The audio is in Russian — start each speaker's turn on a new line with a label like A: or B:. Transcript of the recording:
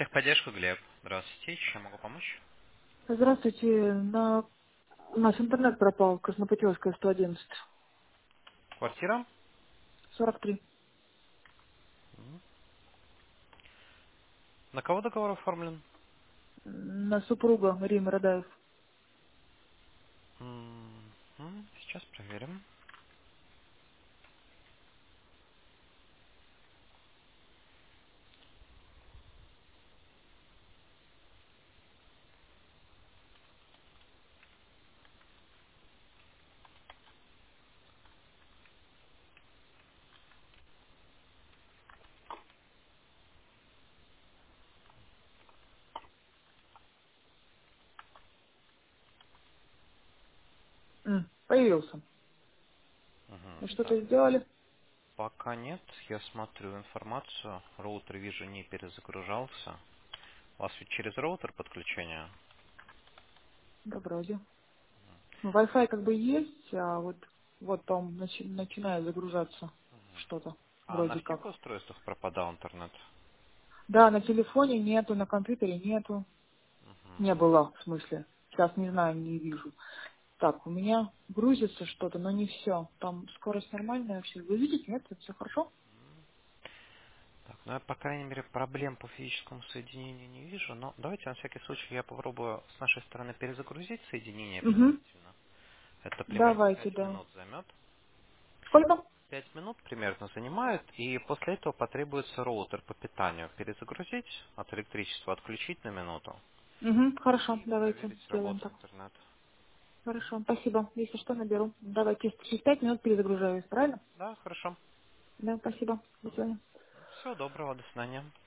A: Техподдержка, Глеб. Здравствуйте, чем могу помочь?
B: Здравствуйте. У нас интернет пропал, Краснопутевская, 111.
A: Квартира?
B: 43.
A: На кого договор оформлен?
B: На супруга Рима Радаев.
A: Сейчас проверим.
B: Появился. И
A: Так,
B: что-то сделали?
A: пока нет. Я смотрю информацию. Роутер, вижу, не перезагружался. У вас ведь через роутер подключение?
B: Да, вроде. Ну, Wi-Fi как бы есть, а вот там начинает загружаться что-то.
A: А на
B: Вроде
A: всех
B: как.
A: устройствах пропадал интернет?
B: Да, на телефоне нету, на компьютере нету. Не было, в смысле. Сейчас не знаю, не вижу. Так, у меня грузится что-то, но не все. Там скорость нормальная вообще. Вы видите, нет? Все хорошо?
A: Так, ну я, по крайней мере, проблем по физическому соединению не вижу, но давайте на всякий случай я попробую с нашей стороны перезагрузить соединение
B: Угу.
A: предварительно. Это примерно
B: Давайте,
A: 5
B: да.
A: минут займет.
B: Сколько?
A: 5 минут примерно занимает, и после этого потребуется роутер по питанию перезагрузить, от электричества отключить на минуту
B: Угу, хорошо,
A: и
B: давайте
A: проверить
B: сделаем
A: работу
B: так.
A: интернета.
B: Хорошо, спасибо. Если что, наберу. Давайте, через 5 минут перезагружаюсь, правильно?
A: Да, хорошо.
B: Да, спасибо. До свидания.
A: Всего доброго, до свидания.